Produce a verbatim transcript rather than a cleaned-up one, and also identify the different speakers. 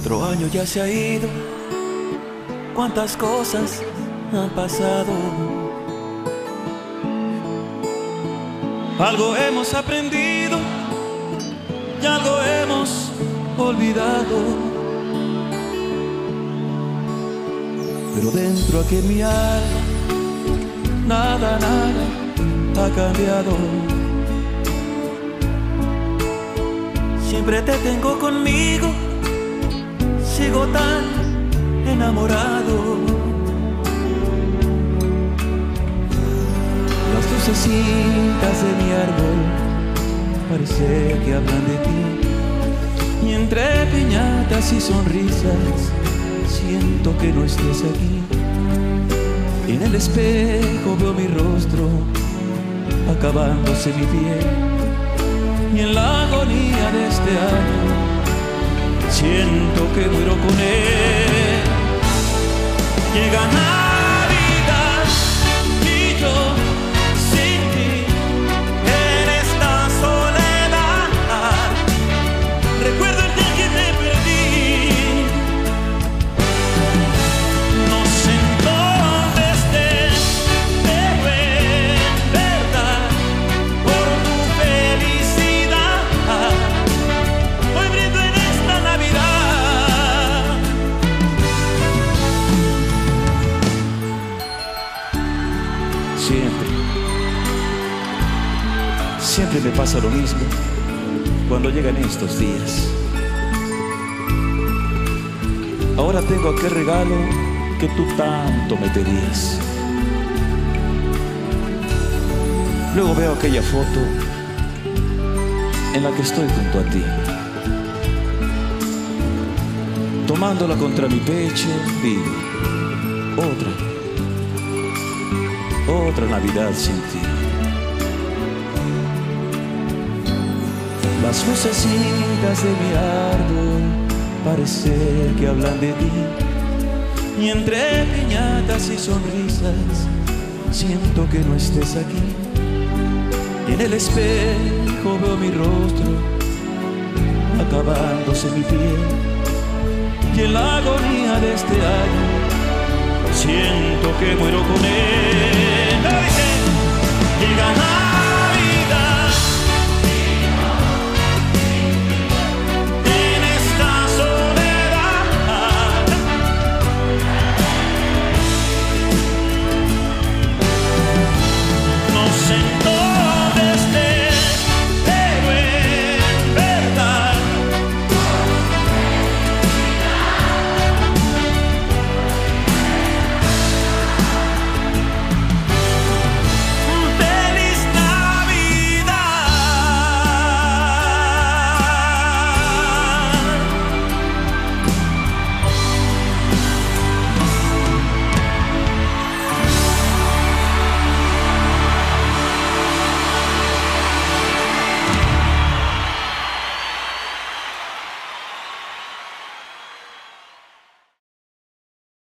Speaker 1: Otro año ya se ha ido, cuántas cosas han pasado. Algo hemos aprendido y algo hemos olvidado. Pero dentro aquí en mi alma, nada, nada ha cambiado. Siempre te tengo conmigo, sigo tan enamorado. Las lucecitas de mi árbol parece que hablan de ti, y entre piñatas y sonrisas siento que no estés aquí. Y en el espejo veo mi rostro acabándose mi piel, y en la agonía de este año siento que muero con él. Llega Navidad y yo sin ti en esta soledad. Recuerdo el día que te perdí. No sé en dónde estés, pero en verdad por tu felicidad hoy brindo en esta Navidad. Siempre, siempre me pasa lo mismo cuando llegan estos días. Ahora tengo aquel regalo que tú tanto me pedías. Luego veo aquella foto en la que estoy junto a ti, tomándola contra mi pecho, digo, otra, otra Navidad sin ti. Las lucecitas de mi árbol parece que hablan de ti, y entre piñatas y sonrisas siento que no estés aquí. Y en el espejo veo mi rostro acabándose mi piel, y en la agonía de este año siento que muero con él.